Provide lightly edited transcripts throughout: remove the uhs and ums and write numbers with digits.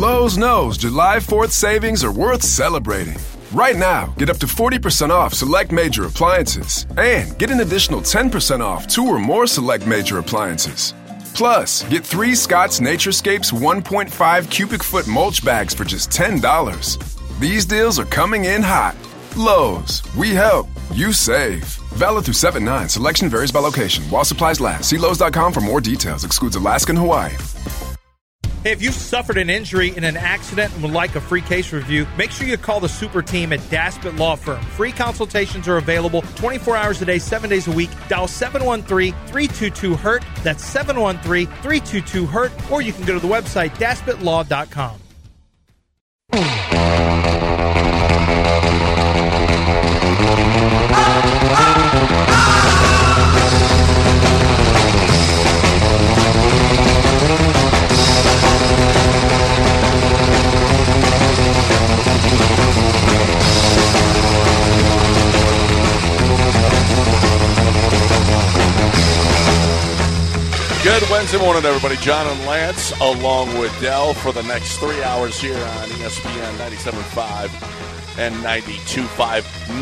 Lowe's knows July 4th savings are worth celebrating. Right now, get up to 40% off select major appliances and get an additional 10% off 2 or more select major appliances. Plus, get 3 Scott's Naturescapes 1.5 cubic foot mulch bags for just $10. These deals are coming in hot. Lowe's, we help, you save. Valid through 7/9. Selection varies by location. While supplies last. See Lowe's.com for more details. Excludes Alaska and Hawaii. Hey, if you suffered an injury in an accident and would like a free case review, make sure you call the super team at Daspit Law Firm. Free consultations are available 24 hours a day, 7 days a week. Dial 713-322-HURT. That's 713-322-HURT. Or you can go to the website, DaspitLaw.com. Good Wednesday morning, everybody. John and Lance, along with Dell, for the next 3 hours here on ESPN 97.5 and 92.5.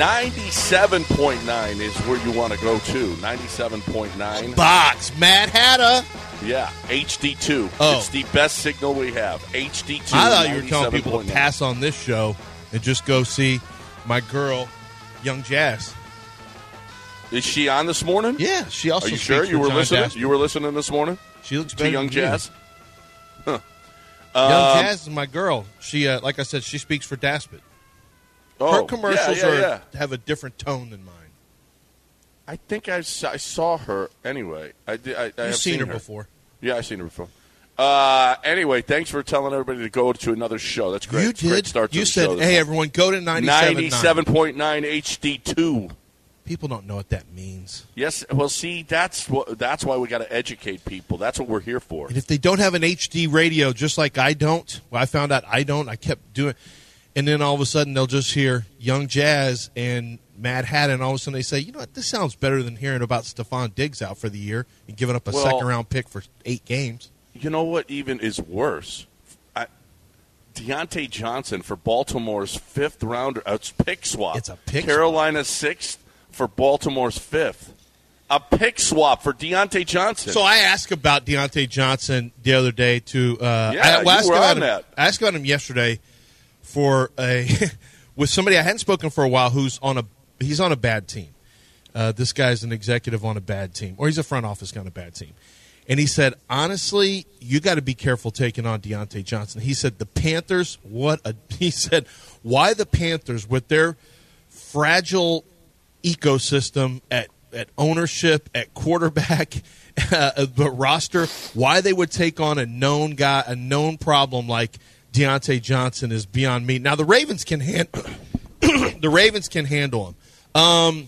97.9 is where you want to go to. 97.9. Box, Mad Hatter. Yeah, HD2. Oh. It's the best signal we have. HD2. I thought you were telling people to 97.9. pass on this show and just go see my girl, Young Jazz. Is she on this morning? Yeah, she also. Are you speaks sure for you were John listening? Dasper. You were listening this morning She looks to better Young than you. Jazz? Huh. Young Jazz is my girl. She, like I said, she speaks for Daspit. Her commercials have a different tone than mine. I think I saw her anyway. I You've have seen her before. Yeah, I've seen her before. Anyway, thanks for telling everybody to go to another show. That's great. You It's a great did. start to You the said, show this "Hey, morning. everyone, go to 97.9." 97.9 HD2. People don't know what that means. Yes, well, see, that's why we got to educate people. That's what we're here for. And if they don't have an HD radio, just like I don't, well, I found out I don't. I kept doing, and then all of a sudden they'll just hear Young Jazz and Mad Hatter, and all of a sudden they say, "You know what? This sounds better than hearing about Stephon Diggs out for the year and giving up a second-round pick for 8 games." You know what even is worse? Deontay Johnson for Baltimore's 5th rounder. It's pick swap. It's a pick Carolina's 6th for Baltimore's 5th. A pick swap for Deontay Johnson. So I asked about Deontay Johnson the other day to. you were on that. I asked about him yesterday for with somebody I hadn't spoken for a while who's on a bad team. This guy's an executive on a bad team, or he's a front office guy on a bad team. And he said, honestly, you got to be careful taking on Deontay Johnson. He said, the Panthers, he said, why the Panthers with their fragile ecosystem at ownership, at quarterback, the roster, why they would take on a known guy, a known problem like Deontay Johnson is beyond me. Now, the Ravens can handle him.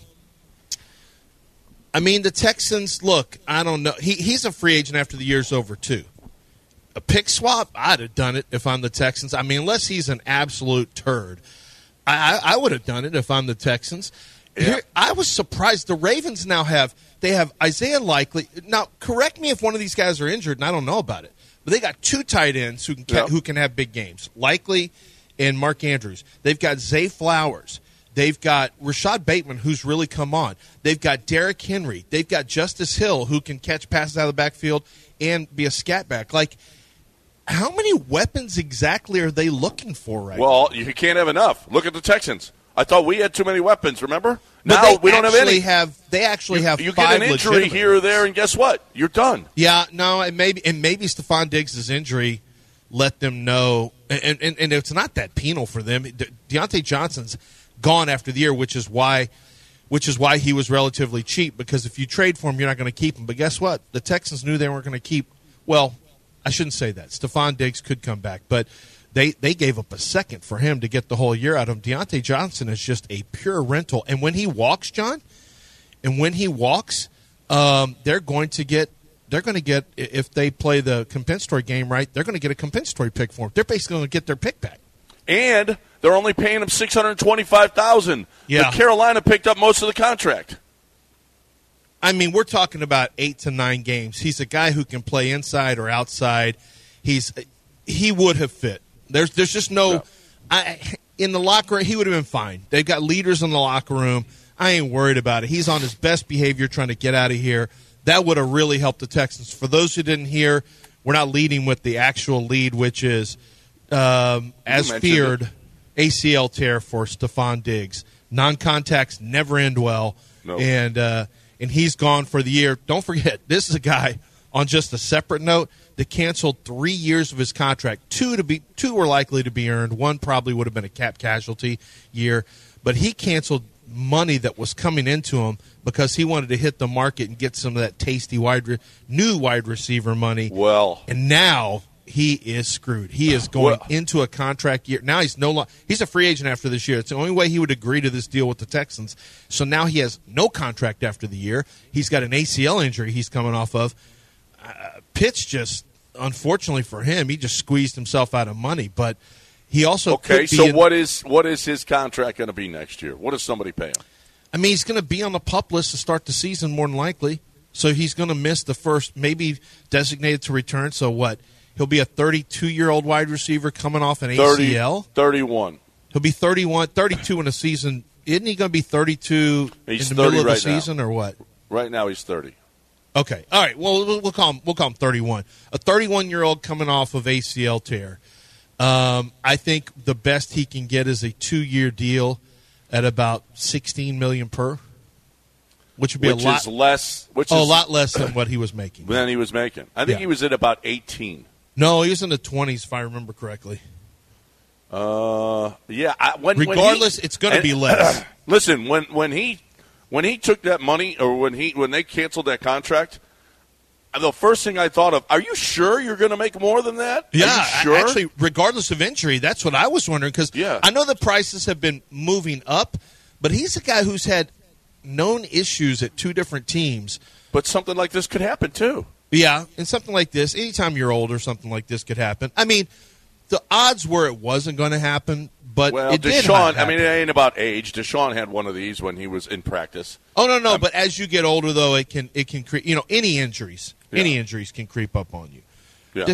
I mean, the Texans, look, I don't know. He's a free agent after the year's over, too. A pick swap, I'd have done it if I'm the Texans. I mean, unless he's an absolute turd. I would have done it if I'm the Texans. Yeah. Here, I was surprised. The Ravens now have Isaiah Likely. Now, correct me if one of these guys are injured, and I don't know about it. But they got 2 tight ends who can have big games, Likely and Mark Andrews. They've got Zay Flowers. They've got Rashad Bateman, who's really come on. They've got Derrick Henry. They've got Justice Hill, who can catch passes out of the backfield and be a scat back. Like, how many weapons exactly are they looking for right now? Well, you can't have enough. Look at the Texans. I thought we had too many weapons, remember? Now we don't have any. They actually have You 5 get an injury legitimate here or ones. there, and guess what? You're done. Yeah, no, and maybe Stephon Diggs' injury let them know, and it's not that penal for them. Deontay Johnson's gone after the year, which is why he was relatively cheap, because if you trade for him, you're not going to keep him. But guess what? The Texans knew they weren't going to keep. Well, I shouldn't say that. Stephon Diggs could come back, but they gave up a second for him to get the whole year out of him. Deontay Johnson is just a pure rental, and when he walks, John, they're going to get, if they play the compensatory game right, they're going to get a compensatory pick for him. They're basically going to get their pick back. And they're only paying him $625,000. Yeah. But Carolina picked up most of the contract. I mean, we're talking about 8 to 9 games. He's a guy who can play inside or outside. He would have fit There's just no. In the locker room, he would have been fine. They've got leaders in the locker room. I ain't worried about it. He's on his best behavior trying to get out of here. That would have really helped the Texans. For those who didn't hear, we're not leading with the actual lead, which is, as feared, ACL tear for Stephon Diggs. Non-contacts never end well, nope. and he's gone for the year. Don't forget, this is a guy, on just a separate note, that canceled 3 years of his contract. Two were likely to be earned. One probably would have been a cap casualty year, but he canceled money that was coming into him because he wanted to hit the market and get some of that tasty new wide receiver money. Well, and now he is screwed. He is going into a contract year. Now he's a free agent after this year. It's the only way he would agree to this deal with the Texans. So now he has no contract after the year. He's got an ACL injury he's coming off of. Pitts just, unfortunately for him, he just squeezed himself out of money, but he also okay. So what is his contract going to be next year? What does somebody pay him? I mean, he's going to be on the PUP list to start the season more than likely. So he's going to miss the first, maybe designated to return. So what? He'll be a 32-year-old wide receiver coming off an ACL. 31. He'll be 32 in a season. Isn't he going to be 32 he's in the middle of the now. season or what? Right now he's 30. Okay. All right. Well, we'll call him 31. A 31-year-old coming off of ACL tear. I think the best he can get is a 2-year deal at about $16 million per, which would be a lot less. A lot less than what he was making. Than he was making. I think he was at about 18. No, he was in the 20s, if I remember correctly. Yeah. Regardless, it's going to be less. Listen, when he took that money, or when they canceled that contract, the first thing I thought of, are you sure you're going to make more than that? Yeah, are you sure? Actually, regardless of injury, that's what I was wondering, because I know the prices have been moving up, but he's a guy who's had known issues at 2 different teams. But something like this could happen, too. Yeah, and something like this, anytime you're older, something like this could happen. I mean, the odds were it wasn't going to happen, but it did happen. I mean, it ain't about age. Deshaun had one of these when he was in practice. Oh, no, but as you get older, though, it can create, any injuries. Yeah. Any injuries can creep up on you. Yeah.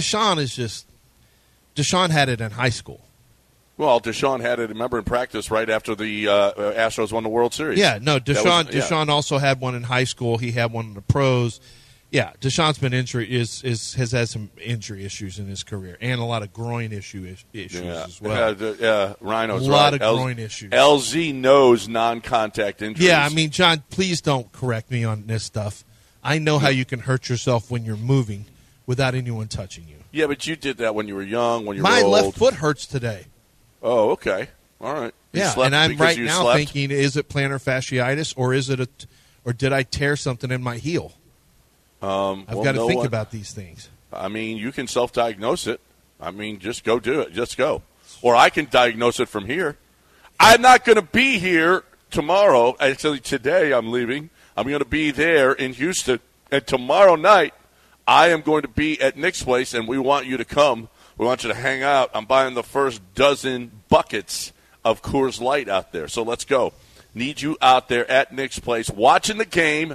Deshaun had it in high school. Well, Deshaun had it, remember, in practice right after the Astros won the World Series. Yeah, no, Deshaun also had one in high school. He had one in the pros. Yeah, Deshaun's been has had some injury issues in his career and a lot of groin issues as well. Yeah, Rhino's a lot of groin issues. LZ knows non-contact injuries. Yeah, I mean, John, please don't correct me on this stuff. I know how you can hurt yourself when you're moving without anyone touching you. Yeah, but you did that when you were young, when you were old. My left foot hurts today. Oh, okay. All right. Yeah, and I'm right now thinking, is it plantar fasciitis or did I tear something in my heel? I've got to think about these things. I mean, you can self-diagnose it. I mean, just go do it. Just go. Or I can diagnose it from here. I'm not going to be here tomorrow. Actually, today I'm leaving. I'm going to be there in Houston. And tomorrow night, I am going to be at Nick's place, and we want you to come. We want you to hang out. I'm buying the first dozen buckets of Coors Light out there. So let's go. Need you out there at Nick's place watching the game.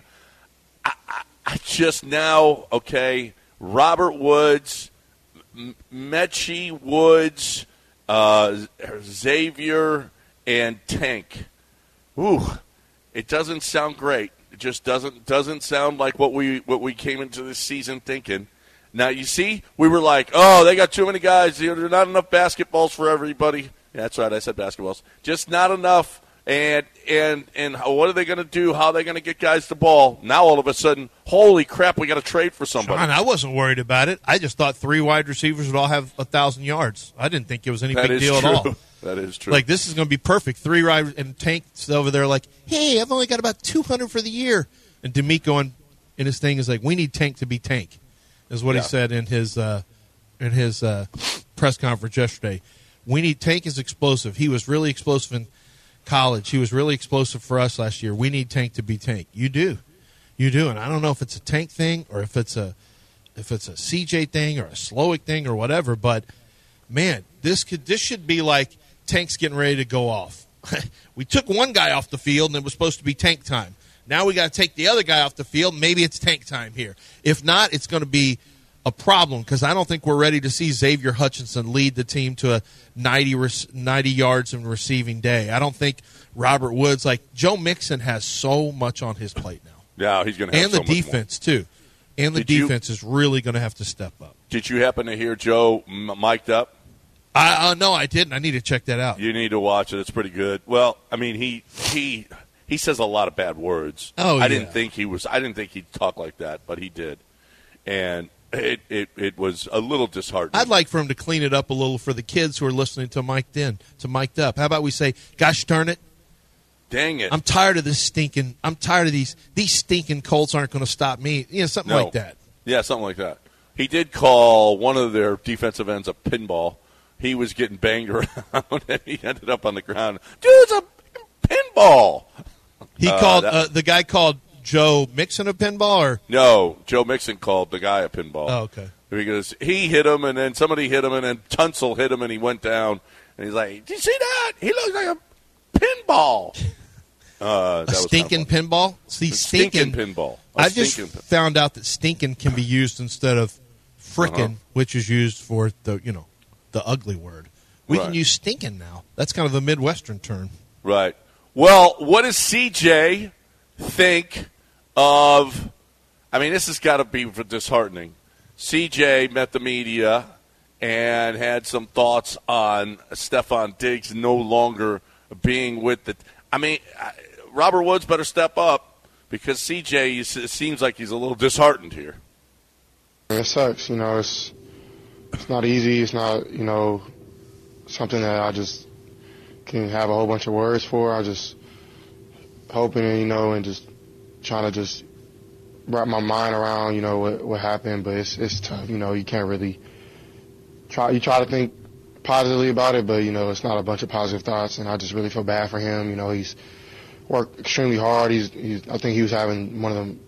I just now, okay, Robert Woods, Mechie Woods, Xavier, and Tank. Ooh, it doesn't sound great. It just doesn't sound like what we came into this season thinking. Now, you see, we were like, oh, they got too many guys. There are not enough basketballs for everybody. Yeah, that's right, I said basketballs. Just not enough. And what are they going to do? How are they going to get guys the ball? Now, all of a sudden, holy crap, we got to trade for somebody. Sean, I wasn't worried about it. I just thought 3 wide receivers would all have 1,000 yards. I didn't think it was any big deal at all. That is true. Like, this is going to be perfect. 3 wide and Tank's over there like, hey, I've only got about 200 for the year. And D'Amico in his thing is like, we need Tank to be Tank, is what he said in his press conference yesterday. Tank is explosive. He was really explosive in college. He was really explosive for us last year. We need Tank to be Tank. You do, and I don't know if it's a Tank thing or if it's a CJ thing or a Slowick thing or whatever. But man, this should be like Tank's getting ready to go off. We took one guy off the field and it was supposed to be Tank time. Now we got to take the other guy off the field. Maybe it's Tank time here. If not, it's going to be a problem because I don't think we're ready to see Xavier Hutchinson lead the team to a 90 yards in receiving day. I don't think Robert Woods, like Joe Mixon, has so much on his plate now. Yeah, he's going to have so much more. And the defense, too. And the defense is really going to have to step up. Did you happen to hear Joe mic'd up? No, I didn't. I need to check that out. You need to watch it. It's pretty good. Well, I mean, he says a lot of bad words. Oh, I didn't think he'd talk like that, but he did. And it was a little disheartening. I'd like for him to clean it up a little for the kids who are listening to Mic'd Up. How about we say, gosh darn it. Dang it. I'm tired of this stinking – I'm tired of these stinking Colts aren't going to stop me. Something like that. Yeah, something like that. He did call one of their defensive ends a pinball. He was getting banged around, and he ended up on the ground. Dude, it's a pinball. He called the guy called Joe Mixon a pinball? Or? No, Joe Mixon called the guy a pinball. Oh, okay. Because he hit him, and then somebody hit him, and then Tunsil hit him, and he went down. And he's like, did you see that? He looks like a pinball. A stinking pinball? See, stinking pinball. I just found out that stinking can be used instead of frickin', which is used for the ugly word. We can use stinking now. That's kind of a Midwestern term. Right. Well, what does CJ think of? I mean, this has got to be disheartening. CJ met the media and had some thoughts on Stefon Diggs no longer being with the. I mean, Robert Woods better step up because CJ seems like he's a little disheartened here. It sucks, It's not easy. It's not, something that I just can have a whole bunch of words for. I just hoping, and just trying to just wrap my mind around, what happened. But it's tough. You can't really try. You try to think positively about it, but it's not a bunch of positive thoughts. And I just really feel bad for him. He's worked extremely hard. I think he was having one of them,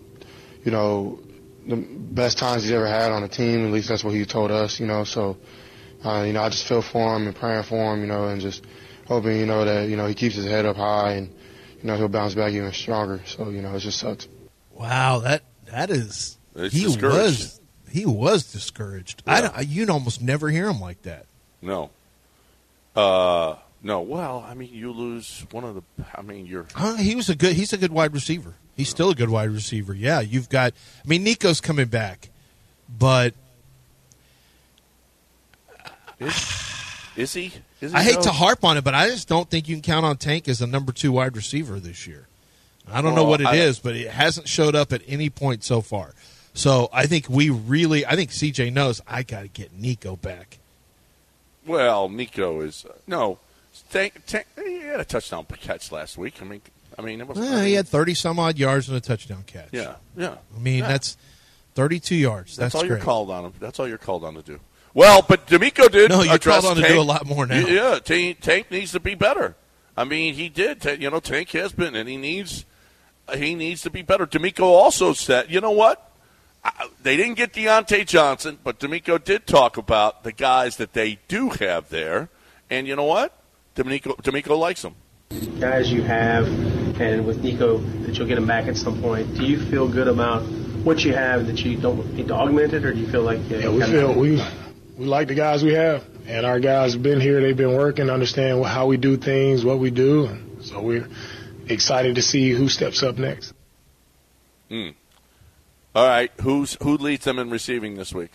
the best times he's ever had on the team. At least that's what he told us. So I just feel for him and praying for him. And just hoping that he keeps his head up high and he'll bounce back even stronger. So it just sucks. Wow, that is. He was discouraged. Yeah. You'd almost never hear him like that. No. No. Well, I mean, you lose one of the. I mean, you're. He's a good wide receiver. He's still a good wide receiver. Yeah, you've got. I mean, Nico's coming back, but is he? I hate to harp on it, but I just don't think you can count on Tank as a number 2 wide receiver this year. I don't know what it is, but it hasn't showed up at any point so far. So I think CJ knows I got to get Nico back. Well, Nico is no. Tank, he had a touchdown catch last week. I mean, it was. He had 30-some-odd yards and a touchdown catch. Yeah. I mean, that's 32 yards. That's all great. You're called on him. That's all you're called on to do. Well, but D'Amico did. No, you're called on Tank. to do a lot more now. Yeah, Tank needs to be better. I mean, he did. Tank has been, and he needs to be better. D'Amico also said, you know what? They didn't get Deontay Johnson, but D'Amico did talk about the guys that they do have there, and you know what? D'Amico likes them. Guys you have, and with Nico, that you'll get him back at some point. Do you feel good about what you have that you don't need to augment it, or do you feel like we like the guys we have, and our guys have been here. They've been working, understand how we do things, what we do, and so we're excited to see who steps up next. All right, who leads them in receiving this week?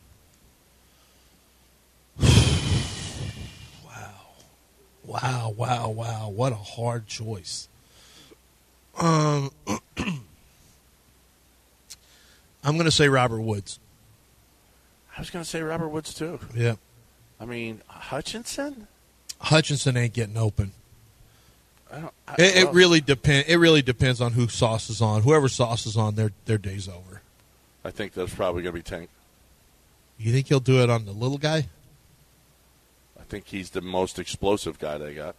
Wow. What a hard choice. I'm going to say Robert Woods. I was going to say Robert Woods, too. Yeah. I mean, Hutchinson? Hutchinson ain't getting open. It really depends. It really depends on who Sauce is on. Whoever Sauce is on, their day's over. I think that's probably going to be Tank. You think he'll do it on the little guy? I think he's the most explosive guy they got.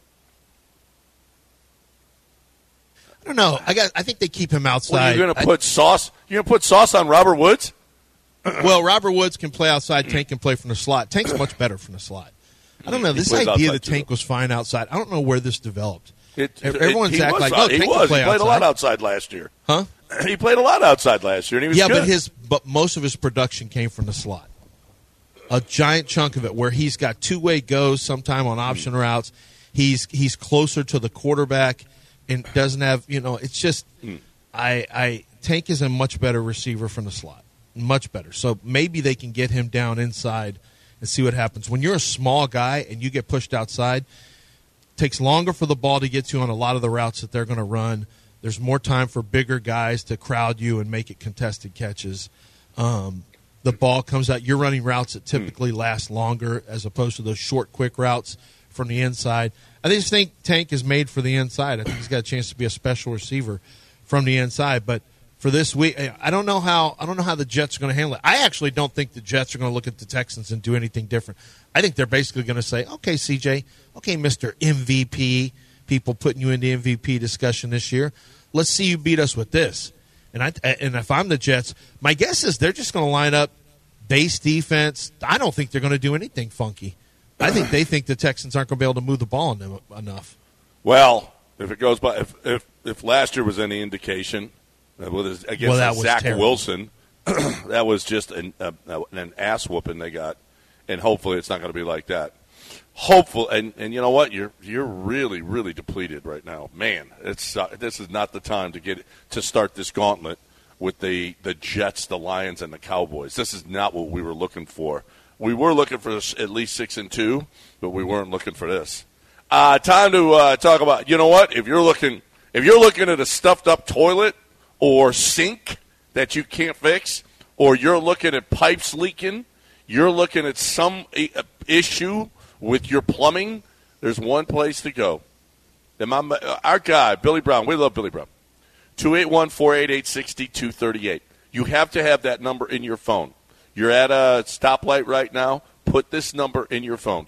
I don't know. I think they keep him outside. Well, you're going to put Sauce. You're going to put Sauce on Robert Woods? Well, Robert Woods can play outside. Tank can play from the slot. Tank's much better from the slot. I don't know. This idea that Tank was fine outside, I don't know where this developed. Everyone's acting like, he Tank can play outside. He played a lot outside last year. Huh? He played a lot outside last year, and he was good. But most of his production came from the slot. A giant chunk of it where he's got two-way goes sometime on option routes. He's closer to the quarterback and doesn't have, it's just Tank is a much better receiver from the slot. Much better. So maybe they can get him down inside and see what happens. When you're a small guy and you get pushed outside, it takes longer for the ball to get to you on a lot of the routes that they're going to run. There's more time for bigger guys to crowd you and make it contested catches. The ball comes out. You're running routes that typically last longer as opposed to those short, quick routes from the inside. I just think Tank is made for the inside. I think he's got a chance to be a special receiver from the inside. But for this week, I don't know how the Jets are going to handle it. I actually don't think the Jets are going to look at the Texans and do anything different. I think they're basically going to say, okay, CJ, okay, Mr. MVP, people putting you in the MVP discussion this year, let's see you beat us with this. And if I'm the Jets, my guess is they're just going to line up base defense. I don't think they're going to do anything funky. I think they think the Texans aren't going to be able to move the ball on them enough. Well, if it goes by, if last year was any indication, against Zach Wilson, that was just an ass whooping they got, and hopefully it's not going to be like that. Hopefully, and you know what? You're really, really depleted right now, man. This is not the time to start this gauntlet with the Jets, the Lions, and the Cowboys. This is not what we were looking for. We were looking for at least 6-2, but we weren't looking for this. Time to talk about. You know what? If you're looking at a stuffed up toilet or sink that you can't fix, or you're looking at pipes leaking, you're looking at some issue with your plumbing, there's one place to go. And our guy, Billy Brown, we love Billy Brown. 281-488-6238. You have to have that number in your phone. You're at a stoplight right now. Put this number in your phone.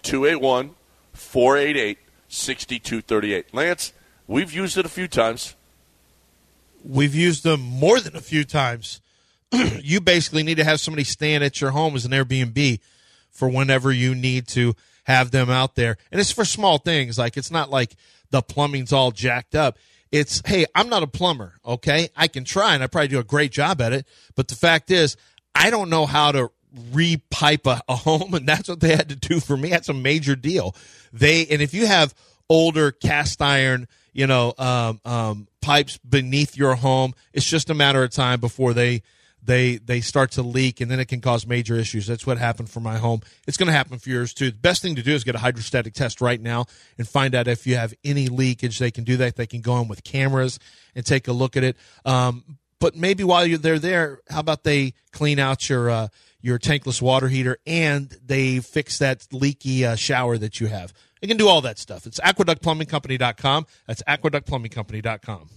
281-488-6238. Lance, we've used it a few times. We've used them more than a few times. You basically need to have somebody staying at your home as an Airbnb for whenever you need to have them out there. And it's for small things. Like, it's not like the plumbing's all jacked up. It's, hey, I'm not a plumber, okay? I can try, and I probably do a great job at it. But the fact is, I don't know how to re-pipe a home, and that's what they had to do for me. That's a major deal. And if you have older cast iron, pipes beneath your home, it's just a matter of time before they start to leak, and then it can cause major issues. That's what happened for my home. It's going to happen for yours, too. The best thing to do is get a hydrostatic test right now and find out if you have any leakage. They can do that. They can go in with cameras and take a look at it. But maybe while they're there, how about they clean out your tankless water heater and they fix that leaky shower that you have. They can do all that stuff. It's aqueductplumbingcompany.com. That's aqueductplumbingcompany.com.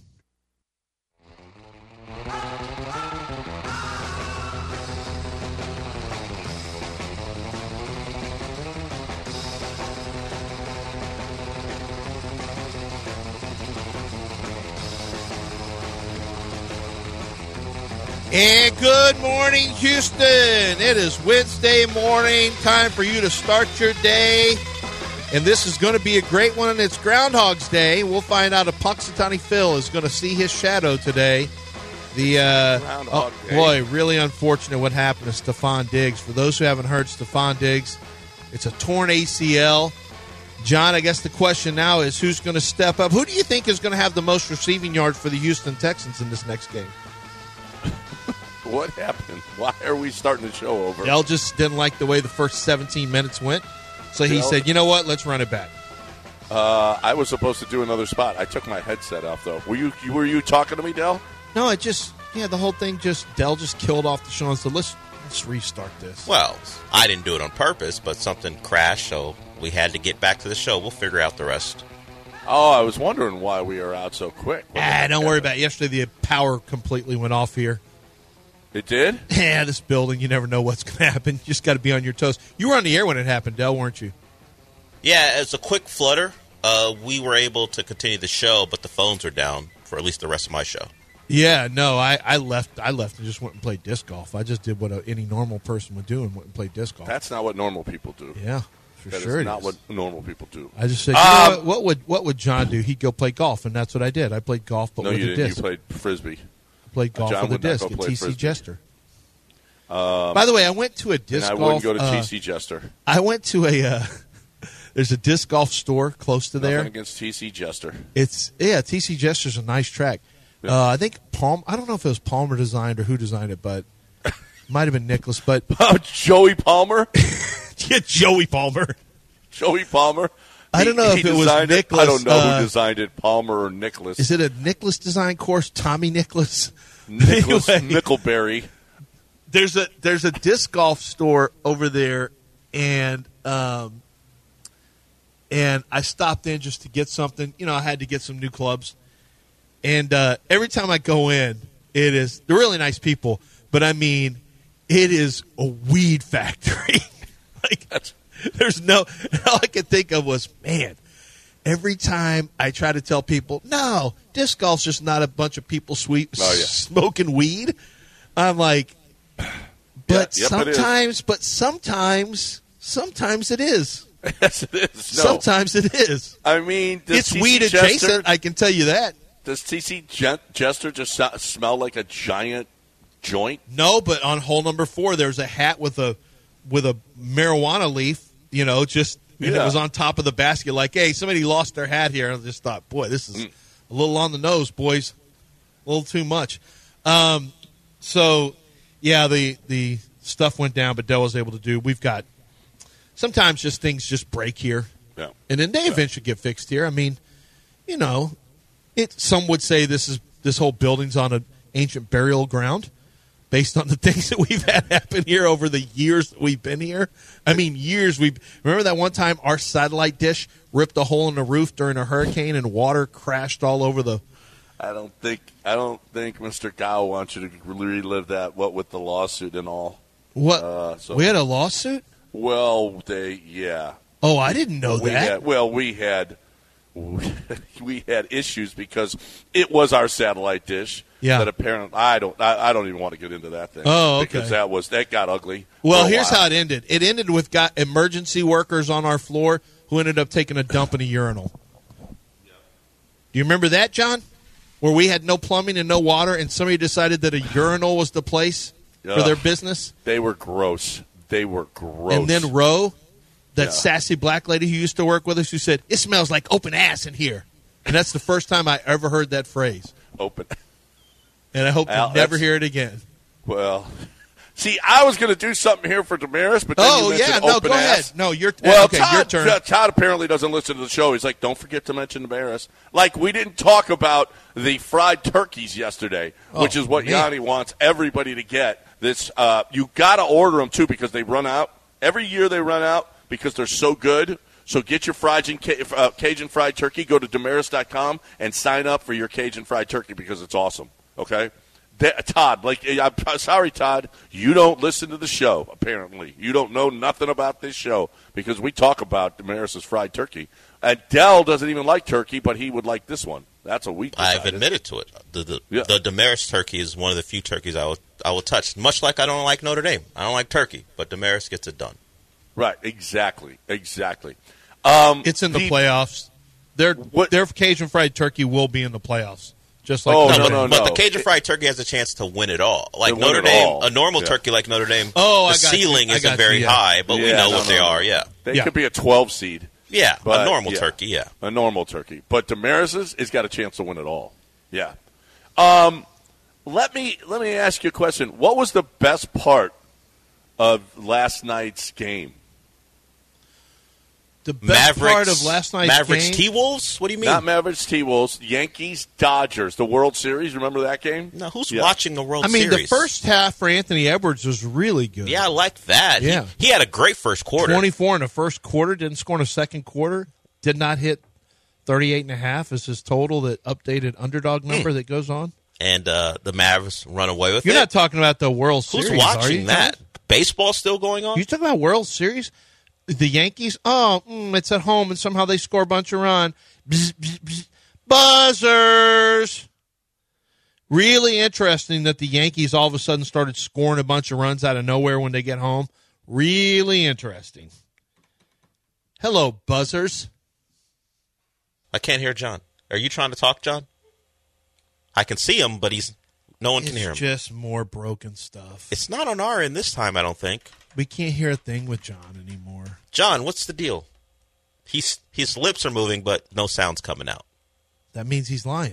And good morning, Houston. It is Wednesday morning. Time for you to start your day. And this is going to be a great one. It's Groundhog's Day. We'll find out if Punxsutawney Phil is going to see his shadow today. Boy, really unfortunate what happened to Stephon Diggs. For those who haven't heard, Stephon Diggs, it's a torn ACL. John, I guess the question now is who's going to step up? Who do you think is going to have the most receiving yards for the Houston Texans in this next game? What happened? Why are we starting the show over? Dell just didn't like the way the first 17 minutes went, so he said, you know what, let's run it back. I was supposed to do another spot. I took my headset off, though. Were you talking to me, Dell? No, the whole thing Dell just killed off the show and said, let's restart this. Well, I didn't do it on purpose, but something crashed, so we had to get back to the show. We'll figure out the rest. Oh, I was wondering why we are out so quick. Don't worry about it. Yesterday, the power completely went off here. It did? Yeah, this building, you never know what's going to happen. You just got to be on your toes. You were on the air when it happened, Dell, weren't you? Yeah, it's a quick flutter. We were able to continue the show, but the phones are down for at least the rest of my show. Yeah, no, I left and just went and played disc golf. I just did what any normal person would do and went and played disc golf. That's not what normal people do. Yeah, that is not what normal people do. I just said, you know what would John do? He'd go play golf, and that's what I did. I played golf, but with a disc. You played Frisbee. Played golf John with a would not disc go at play TC Frisbee. Jester. By the way, I went to a disc And I golf. wouldn't go to TC Jester. I went to a. There's a disc golf store close to there. Nothing against TC Jester. TC Jester's a nice track. Yeah. I think I don't know if it was Palmer designed or who designed it, but it might have been Nicholas. But Joey Palmer. Yeah, Joey Palmer. Joey Palmer. I don't know if it was Nicholas. I don't know who designed it, Palmer or Nicholas. Is it a Nicholas design course? Tommy Nicholas. Nicholas Anyway. Mickleberry. There's a disc golf store over there, and I stopped in just to get something. You know, I had to get some new clubs. And every time I go in, they're really nice people, but I mean, it is a weed factory. All I could think of was, man, every time I try to tell people, no, disc golf's just not a bunch of people smoking weed. I'm like, but sometimes it is. Yes, it is. No. Sometimes it is. I mean, it's weed adjacent. I can tell you that. Does TC Jester just smell like a giant joint? No, but on hole number 4, there's a hat with a marijuana leaf. You know, and it was on top of the basket. Like, hey, somebody lost their hat here. And I just thought, boy, this is a little on the nose, boys. A little too much. So, yeah, the stuff went down, but Dell was able to do. We've got sometimes things just break here, and then they eventually get fixed here. I mean, you know, some would say this whole building's on an ancient burial ground, based on the things that we've had happen here over the years that we've been here. I mean, years. Remember that one time our satellite dish ripped a hole in the roof during a hurricane and water crashed all over the. I don't think Mr. Gow wants you to relive that. What with the lawsuit and all. What? We had a lawsuit? Well, Oh, I didn't know that. We had issues because it was our satellite dish. Yeah. That apparently I don't even want to get into that thing. Oh, okay. Because that got ugly. Well, here's how it ended. It ended with emergency workers on our floor who ended up taking a dump in a urinal. Do you remember that, John? Where we had no plumbing and no water, and somebody decided that a urinal was the place for their business? They were gross. And then Ro, that sassy black lady who used to work with us, who said, it smells like open ass in here. And that's the first time I ever heard that phrase. Open. And I hope to never hear it again. Well, see, I was going to do something here for Damaris, but then you mentioned open go ass. ahead. No, your Todd, turn. Todd apparently doesn't listen to the show. He's like, don't forget to mention Damaris. Like, we didn't talk about the fried turkeys yesterday, which is what Yanni wants everybody to get. This you got to order them, too, because they run out. Every year they run out because they're so good. So get your Cajun fried turkey. Go to Damaris.com and sign up for your Cajun fried turkey because it's awesome. Okay? Todd, I'm sorry, Todd, you don't listen to the show, apparently. You don't know nothing about this show because we talk about Damaris' fried turkey. And Dell doesn't even like turkey, but he would like this one. That's a weakness. I've admitted to it. The Damaris turkey is one of the few turkeys I will touch, much like I don't like Notre Dame. I don't like turkey, but Damaris gets it done. Right, exactly. It's in the playoffs. Their Cajun fried turkey will be in the playoffs. Just like But the Cajun fried turkey has a chance to win it all. Like Notre Dame, a normal turkey like Notre Dame, the ceiling isn't very high, but we know what they are, They could be a 12 seed. Yeah, a normal turkey, A normal turkey. But Damaris's has got a chance to win it all. Yeah. Let me ask you a question. What was the best part of last night's game? The best part of last night's Mavericks game? T-Wolves? What do you mean? Not Mavericks T-Wolves. Yankees Dodgers, the World Series. Remember that game? No, who's watching the World Series? Series? The first half for Anthony Edwards was really good. Yeah, I liked that. Yeah. He had a great first quarter. 24 in the first quarter, didn't score in the second quarter, did not hit 38.5 is his total, that updated underdog number that goes on. And the Mavs run away with You're not talking about the World Series, Who's watching are you? that? Baseball still going on? You talking about World Series? The Yankees? It's at home, and somehow they score a bunch of runs. Buzzers! Really interesting that the Yankees all of a sudden started scoring a bunch of runs out of nowhere when they get home. Really interesting. Hello, buzzers. I can't hear John. Are you trying to talk, John? I can see him, but he's No one can hear him. It's just more broken stuff. It's not on our end this time, I don't think. We can't hear a thing with John anymore. John, what's the deal? His lips are moving, but no sound's coming out. That means he's lying.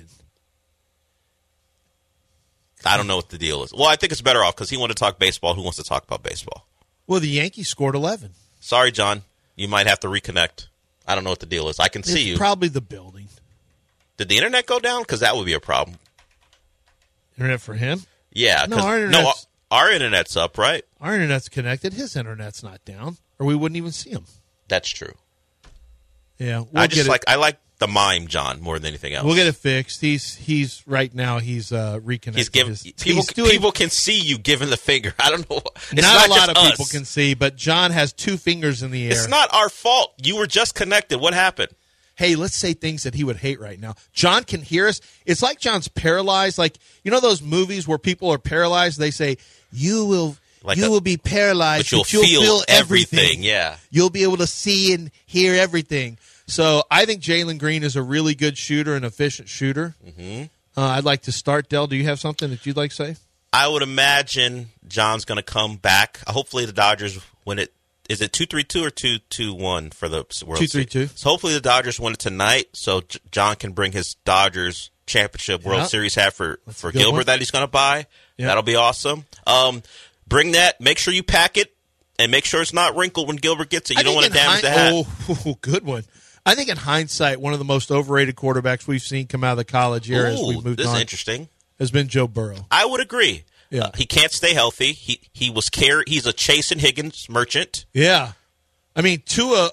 I don't know what the deal is. Well, I think it's better off because he wanted to talk baseball. Who wants to talk about baseball? Well, the Yankees scored 11. Sorry, John. You might have to reconnect. I don't know what the deal is. I can see you. It's probably the building. Did the internet go down? Because that would be a problem. Internet for him? Yeah. No, our internet's up, right? Our internet's connected. His internet's not down, or we wouldn't even see him. That's true. Yeah, I like the mime John more than anything else. We'll get it fixed. He's right now. He's reconnected. People can see you giving the finger. I don't know. Not a lot of people can see, but John has two fingers in the air. It's not our fault. You were just connected. What happened? Hey, let's say things that he would hate right now. John can hear us. It's like John's paralyzed. Like, you know those movies where people are paralyzed? They say, you will be paralyzed, but you'll feel everything. Yeah. You'll be able to see and hear everything. So I think Jalen Green is a really good shooter, an efficient shooter. Mm-hmm. I'd like to start. Dell, do you have something that you'd like to say? I would imagine John's going to come back. Hopefully the Dodgers win it. Is it 2-3-2 or 2-2-1 for the World Series? 2-3-2. So hopefully the Dodgers win it tonight, so John can bring his Dodgers championship World Series hat for Gilbert that he's going to buy. Yep. That'll be awesome. Bring that. Make sure you pack it, and make sure it's not wrinkled when Gilbert gets it. You don't want to damage the hat. Oh, good one. I think in hindsight, one of the most overrated quarterbacks we've seen come out of the college era as we've moved on. This is interesting. Has been Joe Burrow. I would agree. Yeah. He can't stay healthy. He's a Chase and Higgins merchant. Yeah. I mean, Tua.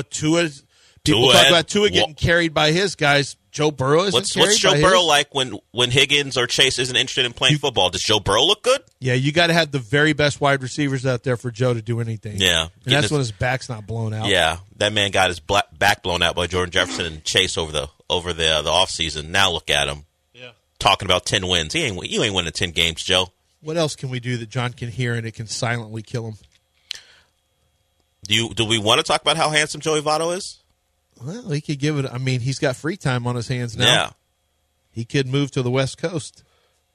People talk about Tua getting carried by his guys. Joe Burrow isn't carried by his. What's Joe Burrow like when Higgins or Chase isn't interested in playing football? Does Joe Burrow look good? Yeah, you got to have the very best wide receivers out there for Joe to do anything. Yeah. And that's when his back's not blown out. Yeah, that man got his back blown out by Jordan Jefferson and Chase over the offseason. Now look at him. Yeah. Talking about 10 wins. You ain't winning 10 games, Joe. What else can we do that John can hear and it can silently kill him? Do we want to talk about how handsome Joey Votto is? Well, he could give it. I mean, he's got free time on his hands now. Yeah. He could move to the West Coast.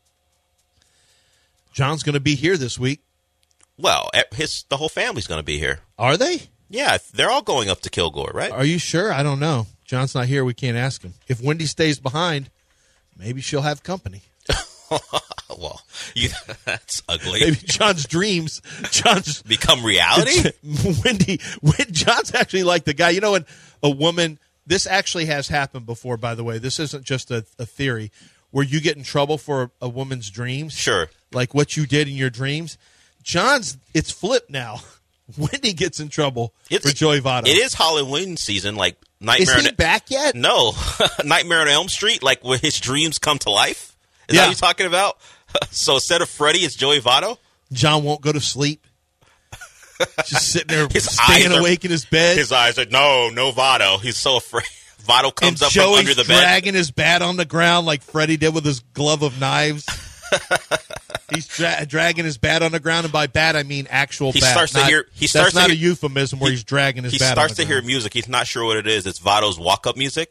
John's going to be here this week. Well, the whole family's going to be here. Are they? Yeah, they're all going up to Kilgore, right? Are you sure? I don't know. John's not here. We can't ask him. If Wendy stays behind, maybe she'll have company. Well, that's ugly. Maybe John's dreams. John's become reality. John's actually like the guy. You know, when a woman. This actually has happened before. By the way, this isn't just a theory where you get in trouble for a woman's dreams. Sure, like what you did in your dreams. It's flipped now. Wendy gets in trouble for Joey Votto. It is Halloween season. Like Nightmare. Is he back yet? No, Nightmare on Elm Street. Like when his dreams come to life. Is that what you're talking about? So instead of Freddy, it's Joey Votto? John won't go to sleep. Just sitting there staying awake in his bed. His eyes are, no Votto. He's so afraid. Votto comes up from under the bed. Joey's dragging his bat on the ground like Freddy did with his glove of knives. He's dragging his bat on the ground, and by bat I mean actual bat. That's not a euphemism where he's dragging his bat on the ground. He starts to hear music. He's not sure what it is. It's Votto's walk-up music.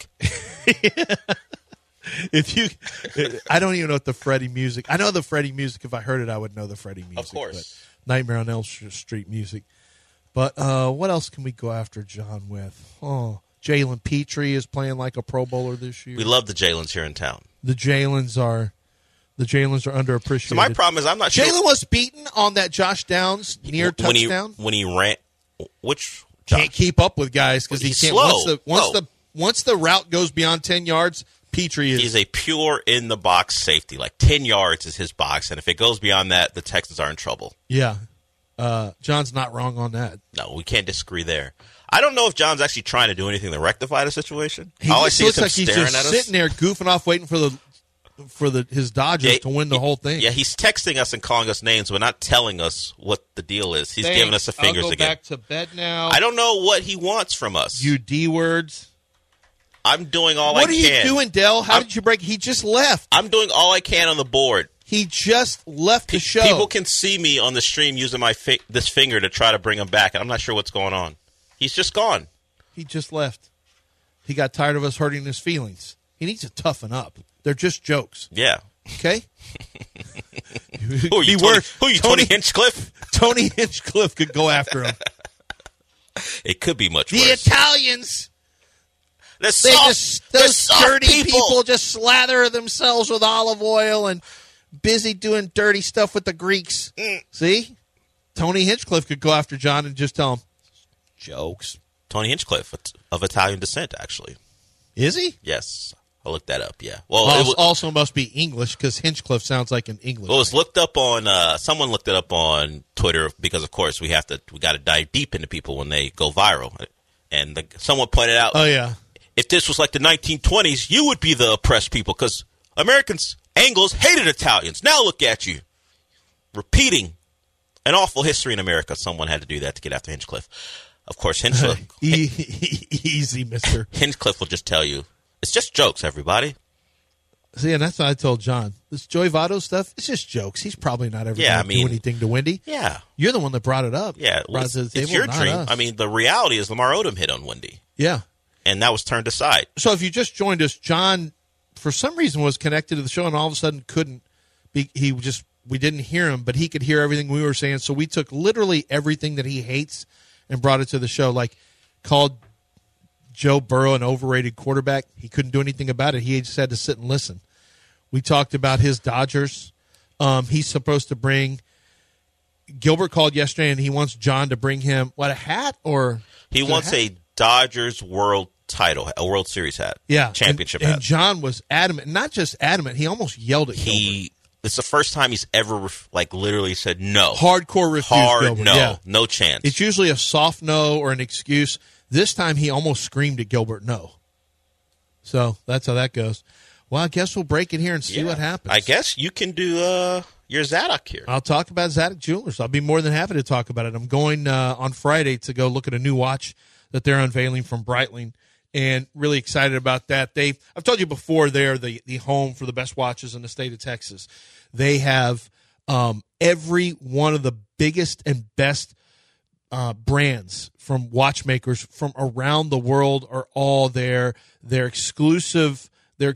I don't even know what the Freddie music. I know the Freddie music. If I heard it, I would know the Freddie music. Of course, Nightmare on Elm Street music. But what else can we go after John with? Oh, Jalen Petrie is playing like a Pro Bowler this year. We love the Jalens here in town. The Jalens are underappreciated. So my problem is I'm not sure. Jalen was beaten on that Josh Downs near touchdown when he ran. Which can't keep up with guys because he can't. Slow. Once the route goes beyond 10 yards. Petrie is. He's a pure in-the-box safety. Like 10 yards is his box, and if it goes beyond that, the Texans are in trouble. Yeah. John's not wrong on that. No, we can't disagree there. I don't know if John's actually trying to do anything to rectify the situation. He looks like he's just sitting there goofing off waiting for his Dodgers to win the whole thing. Yeah, he's texting us and calling us names, but not telling us what the deal is. He's giving us the fingers I'll go again. Back to bed now. I don't know what he wants from us. You D-words. I'm doing all I can. What are you doing, Dell? How did you break? He just left. I'm doing all I can on the board. He just left the show. People can see me on the stream using this finger to try to bring him back, and I'm not sure what's going on. He's just gone. He just left. He got tired of us hurting his feelings. He needs to toughen up. They're just jokes. Yeah. Okay? Who are you, Tony Hinchcliffe? Tony Hinchcliffe could go after him. It could be much worse. The Italians. Those dirty people just slather themselves with olive oil and busy doing dirty stuff with the Greeks. See? Tony Hinchcliffe could go after John and just tell him, jokes. Tony Hinchcliffe, of Italian descent, actually. Is he? Yes. I looked that up, yeah. Well, it also must be English because Hinchcliffe sounds like an English. Well, it was looked up on, someone looked it up on Twitter because, of course, we got to dive deep into people when they go viral. And someone pointed out, oh, yeah. If this was like the 1920s, you would be the oppressed people because Americans, Anglos, hated Italians. Now look at you. Repeating an awful history in America. Someone had to do that to get after Hinchcliffe. Of course, Hinchcliffe. Easy, mister. Hinchcliffe will just tell you, it's just jokes, everybody. See, and that's what I told John. This Joey Votto stuff, it's just jokes. He's probably not ever going to do anything to Wendy. Yeah. You're the one that brought it up. Yeah. Brought it to the table, it's your dream. us. I mean, the reality is Lamar Odom hit on Wendy. Yeah. And that was turned aside. So if you just joined us, John, for some reason, was connected to the show and all of a sudden couldn't be. We didn't hear him, but he could hear everything we were saying. So we took literally everything that he hates and brought it to the show, like called Joe Burrow an overrated quarterback. He couldn't do anything about it. He just had to sit and listen. We talked about his Dodgers. He's supposed to bring – Gilbert called yesterday, and he wants John to bring him, a hat? Or he wants a Dodgers World title, a World Series hat. Yeah. Championship hat. And John was adamant. Not just adamant. He almost yelled at Gilbert. It's the first time he's ever, literally said no. Hardcore refuse Gilbert. No. Yeah. No chance. It's usually a soft no or an excuse. This time he almost screamed at Gilbert no. So that's how that goes. Well, I guess we'll break it here and see what happens. I guess you can do your Zadok here. I'll talk about Zadok Jewelers. I'll be more than happy to talk about it. I'm going on Friday to go look at a new watch that they're unveiling from Breitling, and really excited about that. I've told you before, they're the home for the best watches in the state of Texas. They have every one of the biggest and best brands from watchmakers from around the world are all there. They're exclusive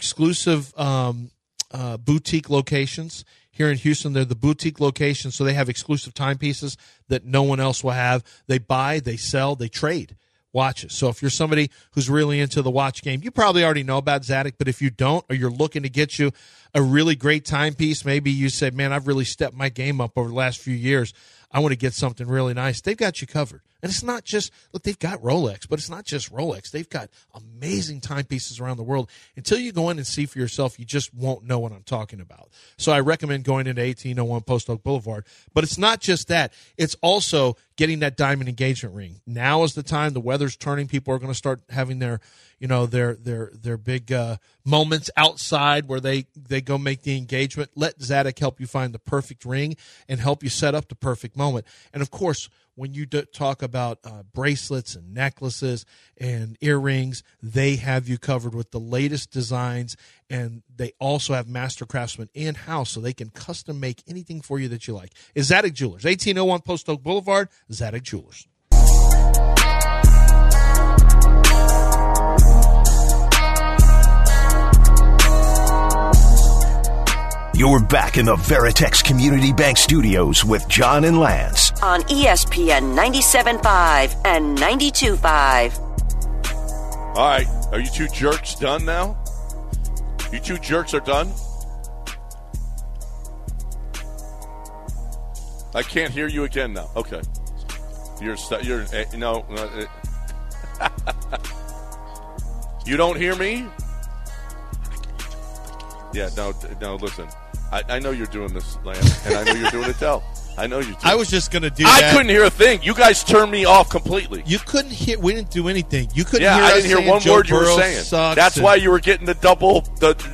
boutique locations. Here in Houston, they're the boutique locations, so they have exclusive timepieces that no one else will have. They buy, they sell, they trade watches. So if you're somebody who's really into the watch game, you probably already know about Zadok, but if you don't, or you're looking to get you a really great timepiece, maybe you say, man, I've really stepped my game up over the last few years. I want to get something really nice. They've got you covered. And it's not just, look, they've got Rolex, but it's not just Rolex. They've got amazing timepieces around the world. Until you go in and see for yourself, you just won't know what I'm talking about. So I recommend going into 1801 Post Oak Boulevard. But it's not just that. It's also getting that diamond engagement ring. Now is the time. The weather's turning. People are going to start having their big moments outside where they go make the engagement. Let Zadok help you find the perfect ring and help you set up the perfect moment. And, of course, when you talk about bracelets and necklaces and earrings, they have you covered with the latest designs, and they also have master craftsmen in-house so they can custom make anything for you that you like. It's Zadok Jewelers, 1801 Post Oak Boulevard, Zadok Jewelers. You're back in the Veritex Community Bank Studios with John and Lance on ESPN 97.5 and 92.5. All right, are you two jerks done now? You two jerks are done? I can't hear you again now. Okay, you're no. You don't hear me? Yeah, no. Listen. I know you're doing this, Lance, and I know you're doing it, Del. I know you do. I was just going to do that. I couldn't hear a thing. You guys turned me off completely. You couldn't hear. We didn't do anything. You couldn't hear us. I didn't hear one Joe word you were Burrow saying. Sucks. That's why you were getting the double.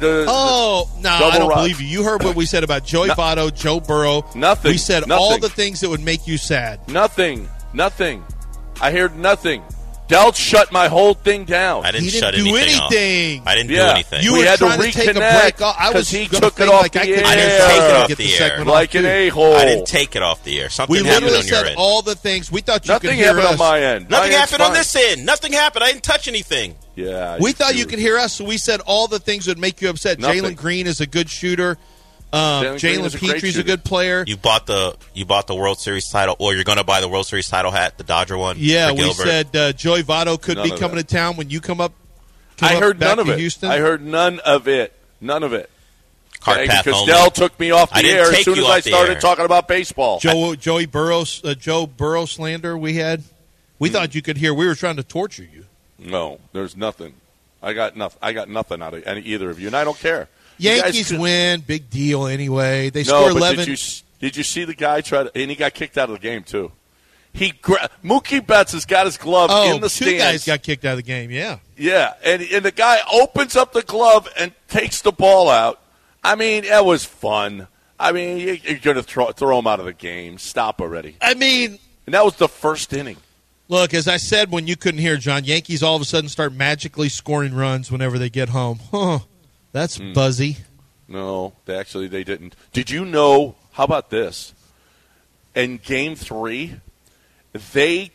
I don't believe you. You heard what we said about Joey Votto, Joe Burrow. Nothing. We said all the things that would make you sad. Nothing. I heard nothing. Del shut my whole thing down. I didn't shut anything off. I didn't do anything. You we were had trying to take a break. I was he gonna took it off the I air. didn't take it off the air. Like an a-hole. I didn't take it off the air. Something we happened literally on your said end. all the things. We thought you could hear us. Nothing happened on my end. Nothing happened on this end. Nothing happened. I didn't touch anything. Yeah. We thought you could hear us, so we said all the things that would make you upset. Jalen Green is a good shooter. Jalen Petry's a good player. You bought the World Series title, or you're going to buy the World Series title hat, the Dodger one. Yeah, we said Joey Votto could be coming to town when you come up. I heard none of it. Houston. I heard none of it. None of it. Cart path because only. Dell took me off the air as soon as I started air. talking about baseball. Joe Burrow slander we had. We thought you could hear. We were trying to torture you. No, there's nothing. I got nothing out of either of you, and I don't care. Yankees win, big deal anyway. They score 11. Did you see the guy and he got kicked out of the game too? Mookie Betts has got his glove in the stands. 2 guys got kicked out of the game. Yeah, and the guy opens up the glove and takes the ball out. I mean, that was fun. I mean, you're going to throw him out of the game. Stop already. I mean, and that was the first inning. Look, as I said when you couldn't hear, John, Yankees all of a sudden start magically scoring runs whenever they get home. Huh, that's buzzy. No, they didn't. Did you know, how about this? In Game 3, they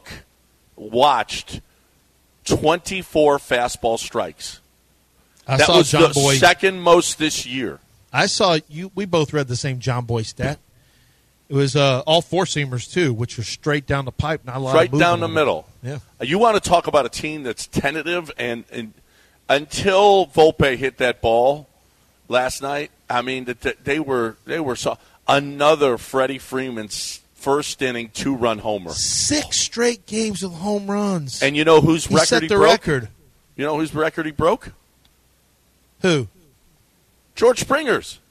watched 24 fastball strikes. That was John the Boy. second most this year. I saw you. We both read the same John Boy stat. It was all four-seamers, too, which was straight down the pipe. Not a lot right of down the middle. Yeah. You want to talk about a team that's tentative, and until Volpe hit that ball last night, I mean, they were another Freddie Freeman's first inning 2-run homer. 6 straight games of home runs. And you know whose record set he the broke? record. You know whose record he broke? Who? George Springer's.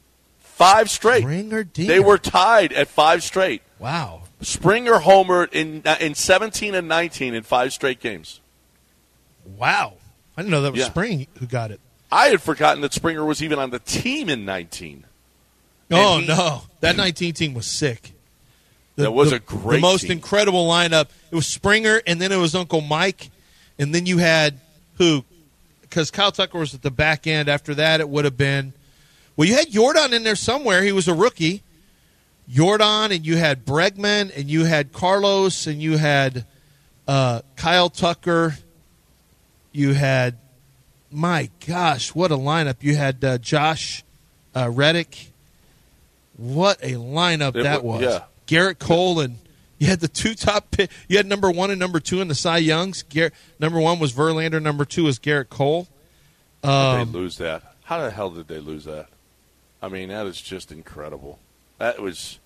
5 straight. Springer did. They were tied at 5 straight. Wow. Springer homered in 17 and 19 in 5 straight games. Wow. I didn't know that was Spring who got it. I had forgotten that Springer was even on the team in 19. Oh, no. That 19 team was sick. That was a great The most team. incredible lineup. It was Springer, and then it was Uncle Mike, and then you had who? Because Kyle Tucker was at the back end. After that, it would have been – well, you had Jordan in there somewhere. He was a rookie. Jordan, and you had Bregman, and you had Carlos, and you had Kyle Tucker. You had – my gosh, what a lineup. You had Josh Reddick. What a lineup that was. Yeah. Garrett Cole, and you had the 2 top pick. You had number 1 and number 2 in the Cy Youngs. Number 1 was Verlander. Number 2 was Garrett Cole. How did they lose that? How the hell did they lose that? I mean, that is just incredible. That's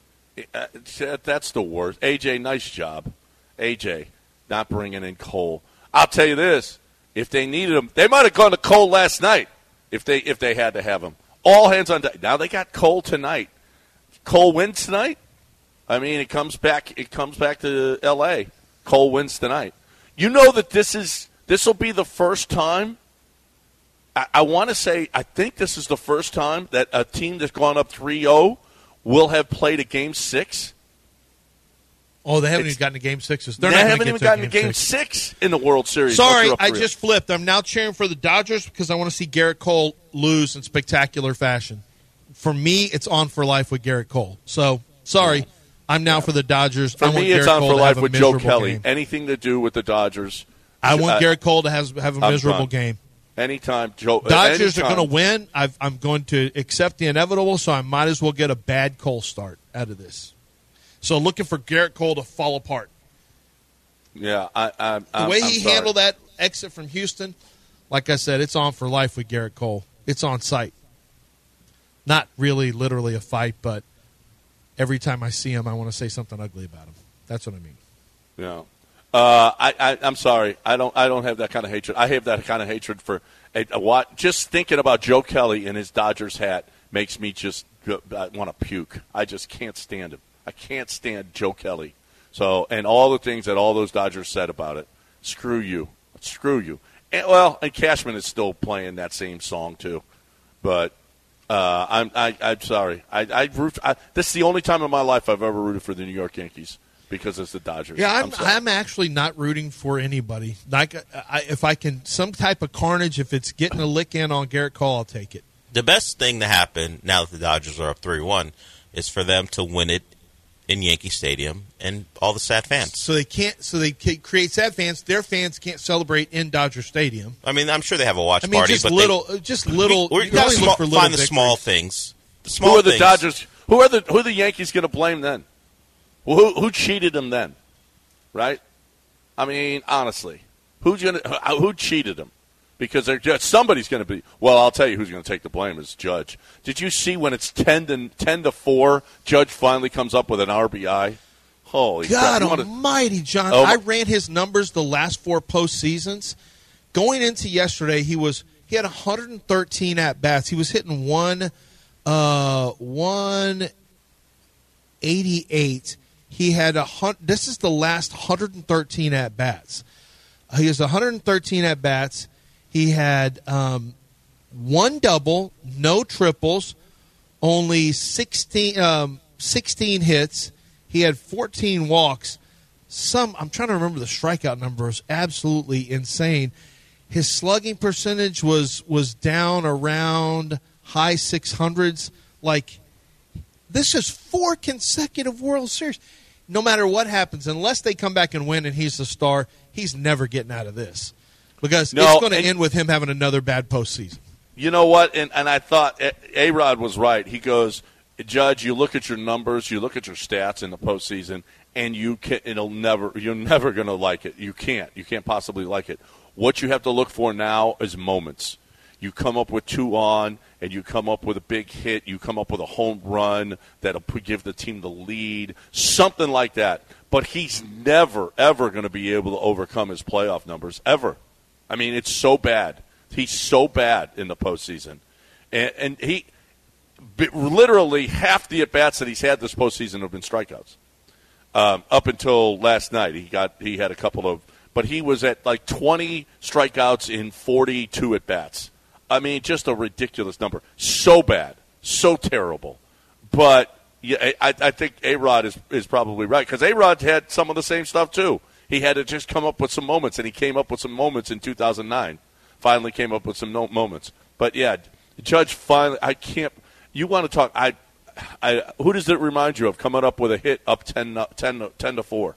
the worst. AJ, nice job. AJ, not bringing in Cole. I'll tell you this. If they needed him, they might have gone to Cole last night if they had to have him. All hands on deck. Now they got Cole tonight. Cole wins tonight. I mean, it comes back to L.A. Cole wins tonight. You know that this will be the first time. I want to say I think this is the first time that a team that's gone up 3-0 will have played a Game 6. Oh, they haven't even gotten to Game 6s. They haven't even gotten to Game 6 in the World Series. Sorry, I just flipped. I'm now cheering for the Dodgers because I want to see Garrett Cole lose in spectacular fashion. For me, it's on for life with Garrett Cole. So, sorry, I'm now for the Dodgers. For me, it's on for life with Joe Kelly. Anything to do with the Dodgers. I want Garrett Cole to have a miserable game. Anytime, Joe. Dodgers are going to win. I'm going to accept the inevitable, so I might as well get a bad Cole start out of this. So looking for Garrett Cole to fall apart. Yeah, the way he handled that exit from Houston, like I said, it's on for life with Garrett Cole. It's on sight. Not really literally a fight, but every time I see him, I want to say something ugly about him. That's what I mean. Yeah. I'm sorry. I don't have that kind of hatred. I have that kind of hatred for what. Just thinking about Joe Kelly in his Dodgers hat makes me just want to puke. I just can't stand him. I can't stand Joe Kelly. So, and all the things that all those Dodgers said about it. Screw you. Screw you. And Cashman is still playing that same song too. But I'm sorry. This is the only time in my life I've ever rooted for the New York Yankees. Because it's the Dodgers. Yeah, I'm actually not rooting for anybody. Like, if I can, some type of carnage, if it's getting a lick in on Garrett Cole, I'll take it. The best thing to happen now that the Dodgers are up 3-1 is for them to win it in Yankee Stadium and all the sad fans. So they create sad fans. Their fans can't celebrate in Dodger Stadium. I mean, I'm sure they have a watch party, just but little. You got to find the small things. small who are the things. Dodgers? Who are the Yankees going to blame then? Well, who cheated them then? Right? I mean, honestly, who cheated them? Because somebody's going to be. Well, I'll tell you who's going to take the blame is Judge. Did you see when it's 10-4, Judge finally comes up with an RBI? Holy God crap. almighty, John. I ran his numbers the last 4 postseasons. Going into yesterday, he had 113 at-bats. He was hitting 188. He had this is the last 113 at-bats. He has 113 at-bats. He had 1 double, no triples, only 16 hits. He had 14 walks. I'm trying to remember the strikeout number. It was absolutely insane. His slugging percentage was down around high 600s. Like, this is 4 consecutive World Series. No matter what happens, unless they come back and win and he's the star, he's never getting out of this. Because it's going to end with him having another bad postseason. You know what? And I thought A-Rod was right. He goes, Judge, you look at your numbers, you look at your stats in the postseason, and you're never going to like it. You can't possibly like it. What you have to look for now is moments. You come up with 2 on, and you come up with a big hit. You come up with a home run that'll give the team the lead, something like that. But he's never, ever going to be able to overcome his playoff numbers, ever. I mean, it's so bad. He's so bad in the postseason. And he literally half the at-bats that he's had this postseason have been strikeouts. Up until last night, he had a couple of, but he was at like 20 strikeouts in 42 at-bats. I mean, just a ridiculous number. So bad, so terrible. But yeah, I think A-Rod is probably right because A-Rod had some of the same stuff too. He had to just come up with some moments, and he came up with some moments in 2009. Finally came up with some moments. But yeah, Judge finally. I can't. You want to talk? Who does it remind you of coming up with a hit up 10-4?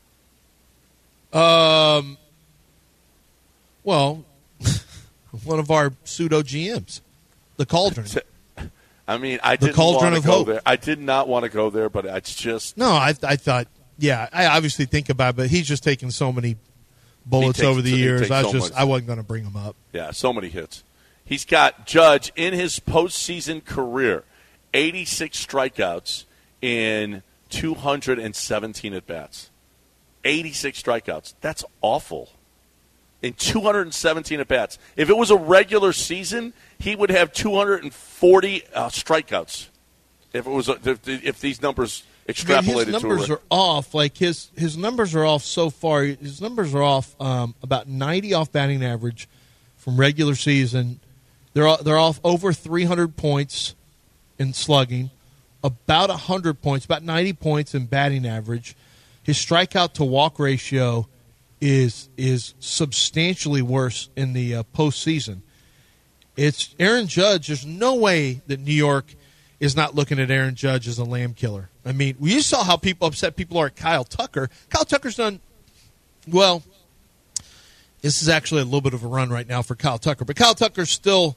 Well, one of our pseudo GMs, the Cauldron. I mean, I didn't want to go there. I did not want to go there, but it's just no. I thought, yeah, I obviously think about it, but he's just taken so many bullets over the years. I wasn't going to bring him up. Yeah, so many hits. He's got Judge in his postseason career, 86 strikeouts in 217 at-bats. 86 strikeouts. That's awful. In 217 at-bats. If it was a regular season, he would have 240 strikeouts. If these numbers extrapolated his numbers to are off. Like his numbers are off so far. His numbers are off about 90 off batting average from regular season. They're off over 300 points in slugging, about 100 points, about 90 points in batting average. His strikeout to walk ratio is substantially worse in the postseason. It's Aaron Judge. There's no way that New York is not looking at Aaron Judge as a lamb killer. I mean, you saw how upset people are at Kyle Tucker. Kyle Tucker's done well. This is actually a little bit of a run right now for Kyle Tucker, but Kyle Tucker still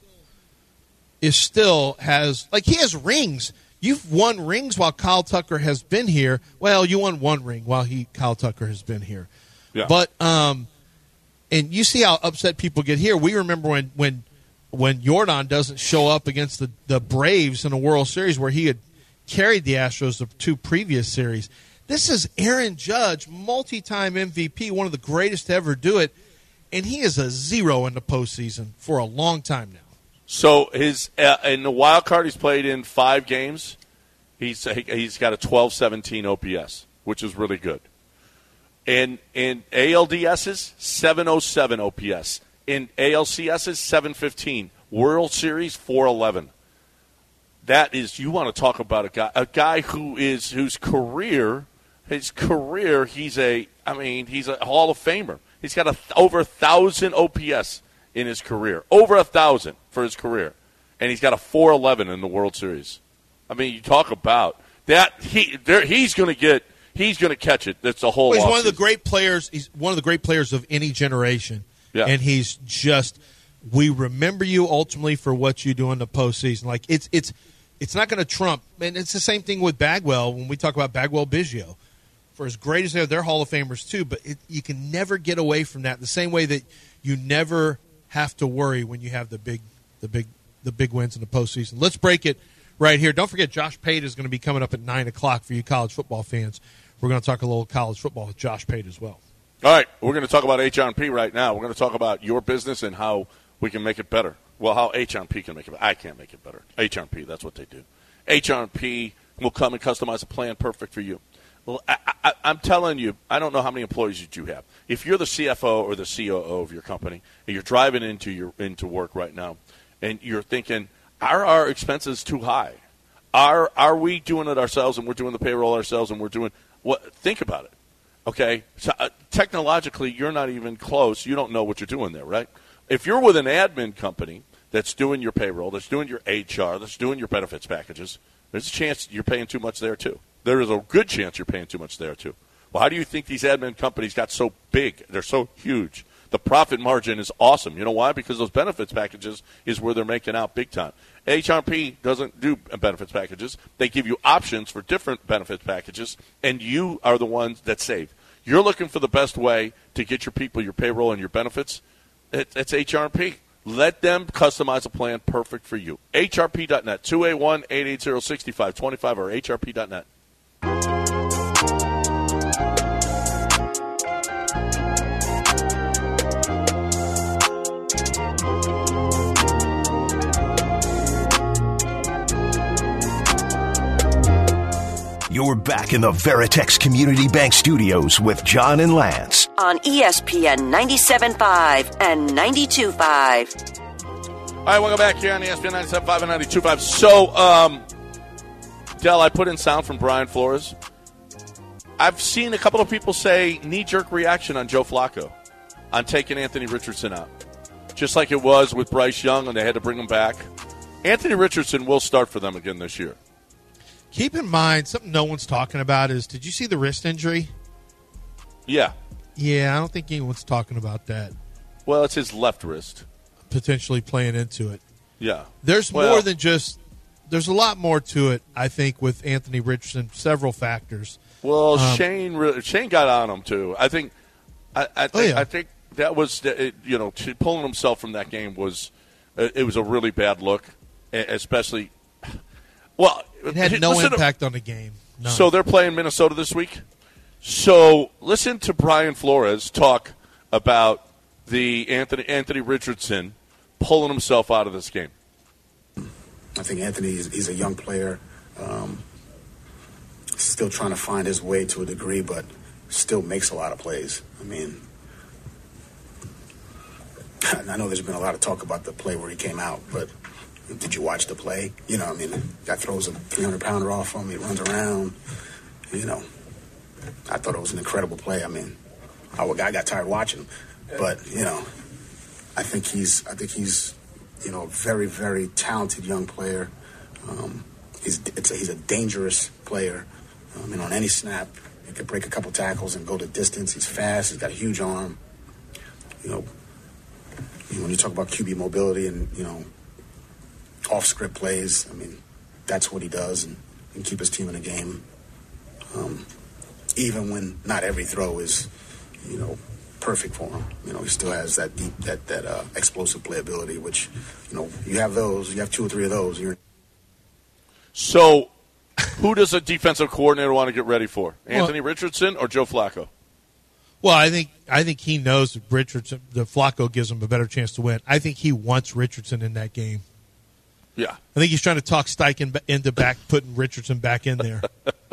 has, like, he has rings. You've won rings while Kyle Tucker has been here. Well, you won 1 ring while Kyle Tucker has been here. Yeah. But and you see how upset people get here. We remember when Yordan doesn't show up against the Braves in a World Series where he had carried the Astros the 2 previous series. This is Aaron Judge, multi-time MVP, one of the greatest to ever do it, and he is a 0 in the postseason for a long time now. So his in the wild card, he's played in 5 games. He's got a 12-17 OPS, which is really good. In ALDS's 707 OPS. In ALCS's 715. World Series 411. That is, you want to talk about a guy whose career he's a Hall of Famer. He's got over 1,000 OPS in his career, over 1,000 for his career, and he's got a 411 in the World Series. I mean, you talk about that. He's going to catch it. That's a whole. Well, he's one of the great players. He's one of the great players of any generation, and he's just. We remember you ultimately for what you do in the postseason. Like it's it's not going to trump. And it's the same thing with Bagwell when we talk about Bagwell-Biggio. For as great as they're Hall of Famers too, but you can never get away from that. The same way that you never have to worry when you have the big wins in the postseason. Let's break it right here. Don't forget, Josh Pate is going to be coming up at 9 o'clock for you college football fans. We're going to talk a little college football with Josh Pate as well. All right, we're going to talk about H&P right now. We're going to talk about your business and how we can make it better. Well, how H&P can make it better. I can't make it better. H&P, that's what they do. H&P will come and customize a plan perfect for you. Well, I'm telling you, I don't know how many employees that you have. If you're the CFO or the COO of your company and you're driving into work right now and you're thinking, are our expenses too high? Are we doing it ourselves and we're doing the payroll ourselves and we're doing what? Think about it. Okay? So, technologically, you're not even close. You don't know what you're doing there, right? If you're with an admin company that's doing your payroll, that's doing your HR, that's doing your benefits packages, there's a chance you're paying too much there too. There is a good chance you're paying too much there, too. Well, how do you think these admin companies got so big? They're so huge. The profit margin is awesome. You know why? Because those benefits packages is where they're making out big time. H&P doesn't do benefits packages. They give you options for different benefits packages, and you are the ones that save. You're looking for the best way to get your people your payroll and your benefits. It's H&P. Let them customize a plan perfect for you. HRP.net, 281-880-6525 or HRP.net. You're back in the Veritex Community Bank Studios with John and Lance on ESPN 97.5 and 92.5. All right, welcome back here on ESPN 97.5 and 92.5. So, Del, I put in sound from Brian Flores. I've seen a couple of people say knee-jerk reaction on Joe Flacco on taking Anthony Richardson out, just like it was with Bryce Young and they had to bring him back. Anthony Richardson will start for them again this year. Keep in mind, something no one's talking about is, did you see the wrist injury? Yeah. Yeah, I don't think anyone's talking about that. Well, it's his left wrist. Potentially playing into it. Yeah. There's more than just – there's a lot more to it, I think, with Anthony Richardson, several factors. Well, Shane got on him, too. I think I think that was, pulling himself from that game was it was a really bad look, especially – well, it had no impact on the game. None. So they're playing Minnesota this week. So listen to Brian Flores talk about the Anthony Richardson pulling himself out of this game. I think Anthony he's a young player, still trying to find his way to a degree, but still makes a lot of plays. I mean, I know there's been a lot of talk about the play where he came out, but did you watch the play? Guy throws a 300-pounder off him. He runs around. I thought it was an incredible play. I mean, I got tired watching him. But, I think he's a very, very talented young player. He's a dangerous player. On any snap, he could break a couple tackles and go the distance. He's fast. He's got a huge arm. When you talk about QB mobility and, off-script plays, that's what he does and keep his team in a game. Even when not every throw is, perfect for him. He still has that deep, that explosive playability, which, you have those. You have 2 or 3 of those. So, who does a defensive coordinator want to get ready for? Anthony Richardson or Joe Flacco? Well, I think he knows that Richardson, the Flacco gives him a better chance to win. I think he wants Richardson in that game. Yeah. I think he's trying to talk Steichen into putting Richardson back in there.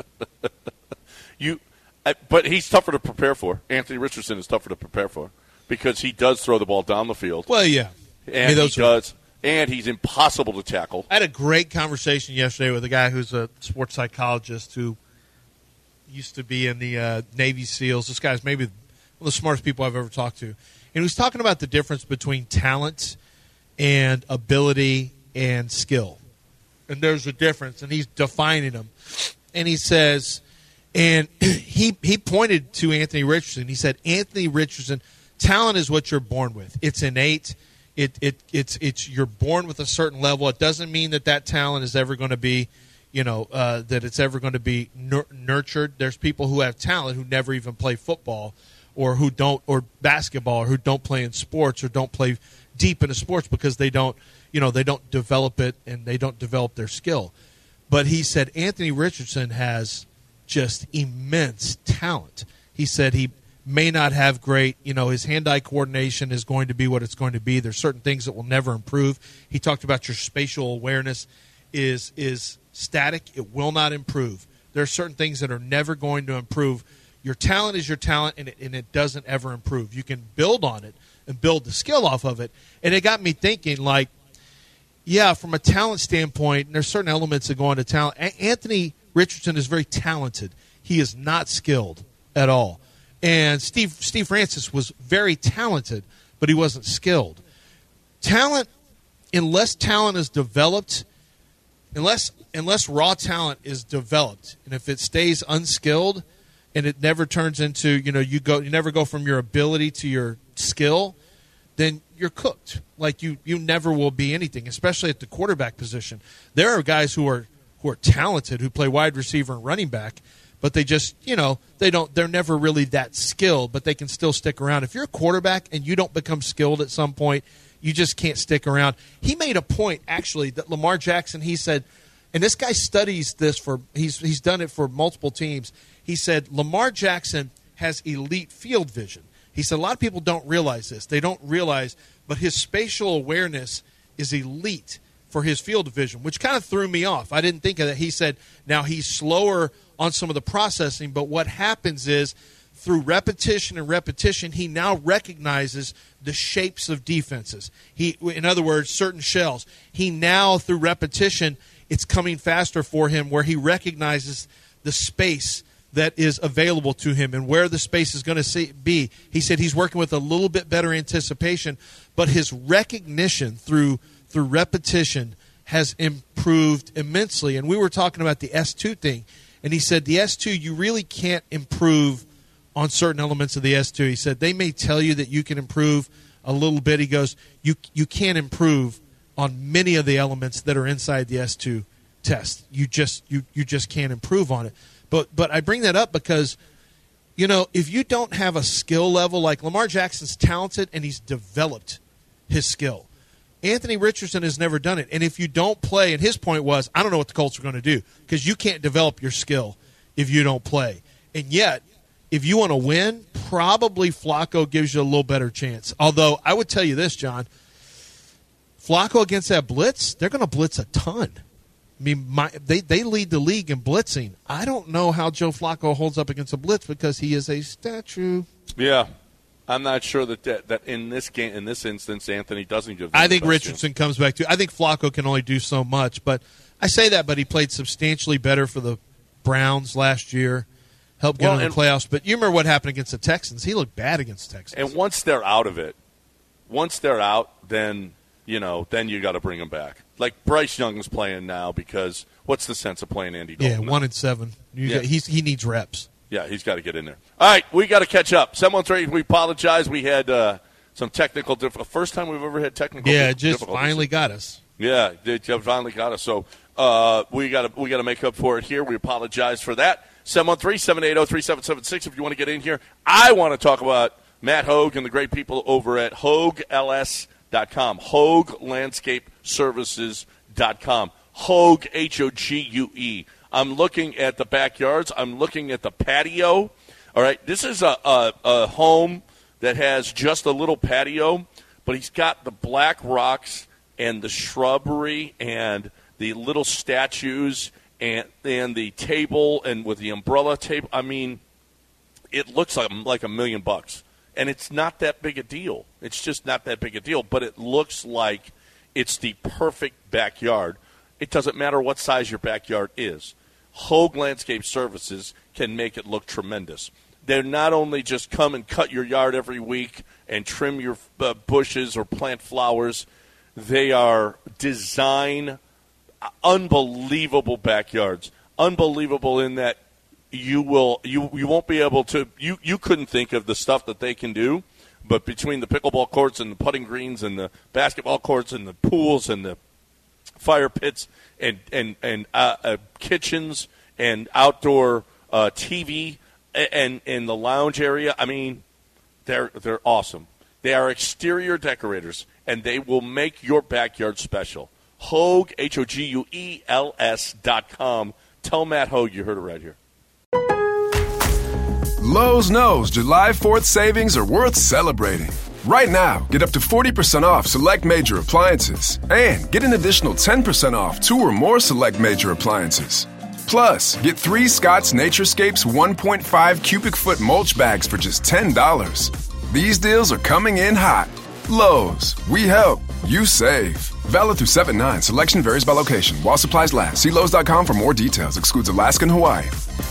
But he's tougher to prepare for. Anthony Richardson is tougher to prepare for because he does throw the ball down the field. Well, yeah. And he does. And he's impossible to tackle. I had a great conversation yesterday with a guy who's a sports psychologist who used to be in the Navy SEALs. This guy's maybe one of the smartest people I've ever talked to. And he was talking about the difference between talent and ability and skill. And there's a difference, and he's defining them. And he says, and he pointed to Anthony Richardson. He said, Anthony Richardson, talent is what you're born with. It's innate. It's you're born with a certain level. It doesn't mean that talent is ever going to be, that it's ever going to be nurtured. There's people who have talent who never even play football, or who don't, or basketball, or who don't play in sports, or don't play deep into sports because they don't develop it and they don't develop their skill. But he said Anthony Richardson has just immense talent. He said he may not have great, his hand-eye coordination is going to be what it's going to be. There's certain things that will never improve. He talked about your spatial awareness is static. It will not improve. There are certain things that are never going to improve. Your talent is your talent, and it doesn't ever improve. You can build on it and build the skill off of it. And it got me thinking, from a talent standpoint, there's certain elements that go into talent. Anthony Richardson is very talented. He is not skilled at all. And Steve Francis was very talented, but he wasn't skilled. Unless talent is developed, unless raw talent is developed, and if it stays unskilled and it never turns into, you never go from your ability to your skill, then you're cooked. You never will be anything, especially at the quarterback position. There are guys who are talented, who play wide receiver and running back, but they just, they're never really that skilled, but they can still stick around. If you're a quarterback and you don't become skilled at some point, you just can't stick around. He made a point, actually, that Lamar Jackson, he said, and this guy studies this he's done it for multiple teams. He said Lamar Jackson has elite field vision. He said a lot of people don't realize this. They don't realize, but his spatial awareness is elite for his field vision, which kind of threw me off. I didn't think of that. He said now he's slower on some of the processing, but what happens is through repetition and repetition, he now recognizes the shapes of defenses. In other words, certain shells. He now, through repetition, it's coming faster for him where he recognizes the space that is available to him and where the space is going to be. He said he's working with a little bit better anticipation, but his recognition through repetition has improved immensely. And we were talking about the S2 thing, and he said the S2, you really can't improve on certain elements of the S2. He said they may tell you that you can improve a little bit. He goes, you can't improve on many of the elements that are inside the S2 test. You just can't improve on it. But I bring that up because, if you don't have a skill level, like Lamar Jackson's talented and he's developed his skill. Anthony Richardson has never done it. And if you don't play, and his point was, I don't know what the Colts are going to do because you can't develop your skill if you don't play. And yet, if you want to win, probably Flacco gives you a little better chance. Although, I would tell you this, John. Flacco against that blitz, they're going to blitz a ton. I mean, they lead the league in blitzing. I don't know how Joe Flacco holds up against a blitz because he is a statue. Yeah. I'm not sure that in this game, in this instance, Anthony doesn't give them I think the best Richardson comes back too. I think Flacco can only do so much. But I say that, but he played substantially better for the Browns last year. Helped get in the playoffs. But you remember what happened against the Texans. He looked bad against the Texans. And once they're out of it, then you got to bring them back. Like Bryce Young's playing now because what's the sense of playing Andy Dalton? Yeah, 1-7. He needs reps. Yeah, he's got to get in there. All right, we got to catch up. 713, we apologize. We had some technical difficulties. First time we've ever had technical difficulties. Yeah, it just finally got us. Yeah, it finally got us. So we got to make up for it here. We apologize for that. 713-780-3776 if you want to get in here. I want to talk about Matt Hogue and the great people over at HogueLS.com, HogueLandscapeServices.com, Hogue, Hogue. I'm looking at the backyards. I'm looking at the patio. All right, this is a home that has just a little patio, but he's got the black rocks and the shrubbery and the little statues and the table and with the umbrella table. I mean, it looks like $1 million. And it's not that big a deal. It's just not that big a deal, but it looks like it's the perfect backyard. It doesn't matter what size your backyard is. Hogue Landscape Services can make it look tremendous. They not only just come and cut your yard every week and trim your bushes or plant flowers, they are design unbelievable backyards. Unbelievable in that you won't be able to you couldn't think of the stuff that they can do But between the pickleball courts and the putting greens and the basketball courts and the pools and the fire pits and kitchens and outdoor TV and the lounge area, I mean, they're awesome. They are exterior decorators, and they will make your backyard special. Hogue, HOGUELS.com. Tell Matt Hogue you heard it right here. Lowe's knows July 4th savings are worth celebrating. Right now, get up to 40% off select major appliances and get an additional 10% off 2 or more select major appliances. Plus, get 3 Scott's Naturescapes 1.5 cubic foot mulch bags for just $10. These deals are coming in hot. Lowe's, we help, you save. Valid through 7/9. Selection varies by location. While supplies last. See Lowe's.com for more details. Excludes Alaska and Hawaii.